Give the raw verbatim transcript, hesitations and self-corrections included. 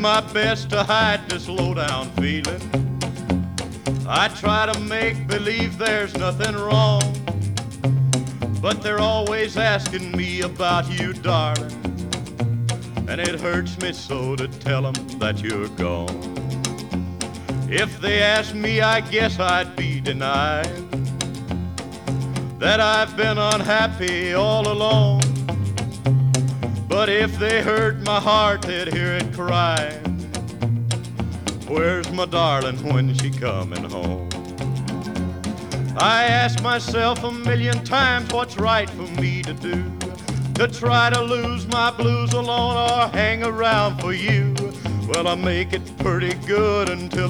my best to hide this low-down feeling. I try to make believe there's nothing wrong, but they're always asking me about you, darling, and it hurts me so to tell them that you're gone. If they asked me, I guess I'd be denied that I've been unhappy all along. But if they heard my heart, they'd hear it cry, where's my darling when she coming home? I ask myself a million times what's right for me to do, to try to lose my blues alone or hang around for you. Well, I make it pretty good until